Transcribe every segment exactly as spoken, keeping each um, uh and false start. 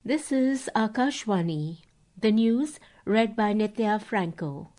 This is Akashvani, the news read by Nitya Franco.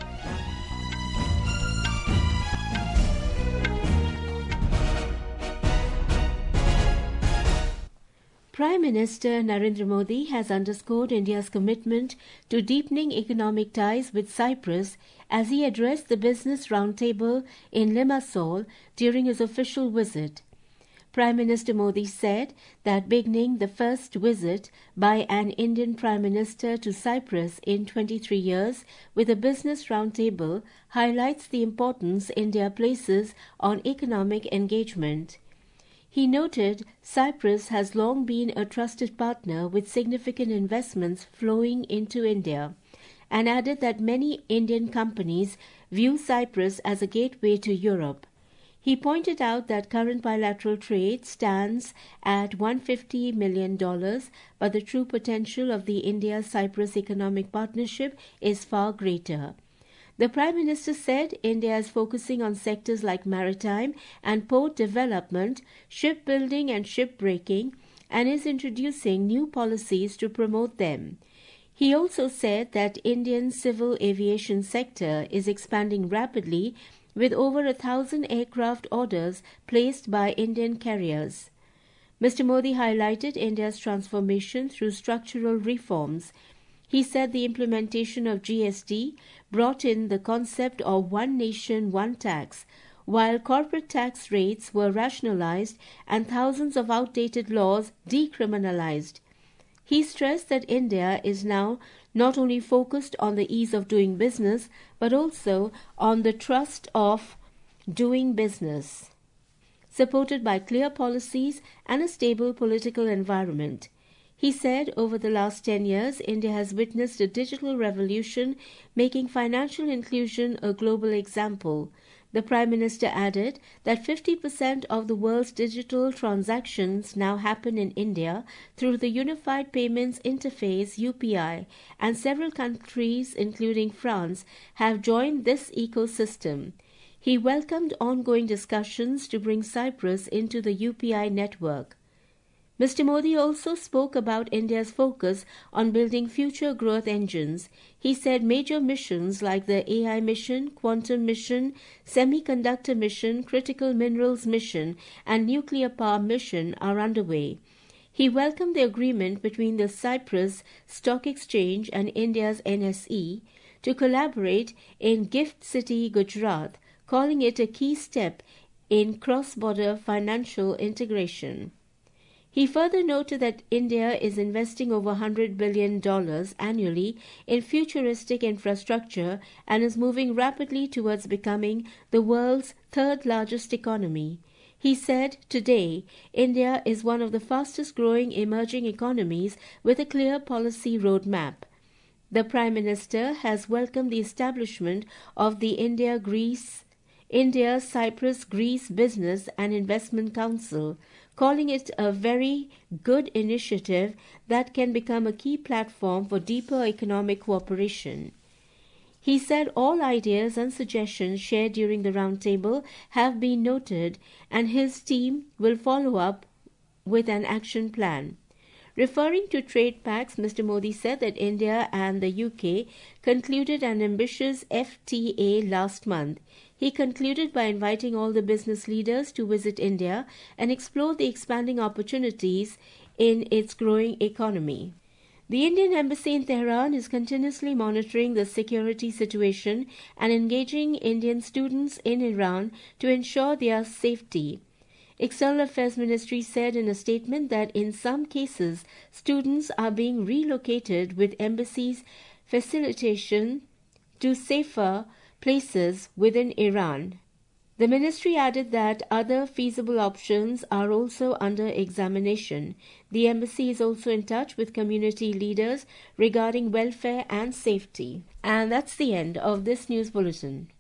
Prime Minister Narendra Modi has underscored India's commitment to deepening economic ties with Cyprus as he addressed the Business Roundtable in Limassol during his official visit. Prime Minister Modi said that beginning the first visit by an Indian Prime Minister to Cyprus in twenty-three years with a business roundtable highlights the importance India places on economic engagement. He noted Cyprus has long been a trusted partner with significant investments flowing into India, and added that many Indian companies view Cyprus as a gateway to Europe. He pointed out that current bilateral trade stands at one hundred fifty million dollars, but the true potential of the India-Cyprus economic partnership is far greater. The Prime Minister said India is focusing on sectors like maritime and port development, shipbuilding and shipbreaking, and is introducing new policies to promote them. He also said that Indian civil aviation sector is expanding rapidly with over a thousand aircraft orders placed by Indian carriers. Mister Modi highlighted India's transformation through structural reforms. He said the implementation of G S T brought in the concept of one nation, one tax, while corporate tax rates were rationalized and thousands of outdated laws decriminalized. He stressed that India is now not only focused on the ease of doing business, but also on the trust of doing business, supported by clear policies and a stable political environment. He said over the last ten years, India has witnessed a digital revolution, making financial inclusion a global example. The Prime Minister added that fifty percent of the world's digital transactions now happen in India through the Unified Payments Interface U P I, and several countries, including France, have joined this ecosystem. He welcomed ongoing discussions to bring Cyprus into the U P I network. Mister Modi also spoke about India's focus on building future growth engines. He said major missions like the A I mission, quantum mission, semiconductor mission, critical minerals mission, and nuclear power mission are underway. He welcomed the agreement between the Cyprus Stock Exchange and India's N S E to collaborate in Gift City, Gujarat, calling it a key step in cross-border financial integration. He further noted that India is investing over one hundred billion dollars annually in futuristic infrastructure and is moving rapidly towards becoming the world's third largest economy. He said, today, India is one of the fastest growing emerging economies with a clear policy roadmap. The Prime Minister has welcomed the establishment of the India-Greece India-Cyprus-Greece Business and Investment Council, calling it a very good initiative that can become a key platform for deeper economic cooperation. He said all ideas and suggestions shared during the roundtable have been noted, and his team will follow up with an action plan. Referring to trade pacts, Mister Modi said that India and the U K concluded an ambitious F T A last month. He concluded by inviting all the business leaders to visit India and explore the expanding opportunities in its growing economy. The Indian Embassy in Tehran is continuously monitoring the security situation and engaging Indian students in Iran to ensure their safety. External Affairs Ministry said in a statement that in some cases, students are being relocated with embassies' facilitation to safer places within Iran. The ministry added that other feasible options are also under examination. The embassy is also in touch with community leaders regarding welfare and safety. And that's the end of this news bulletin.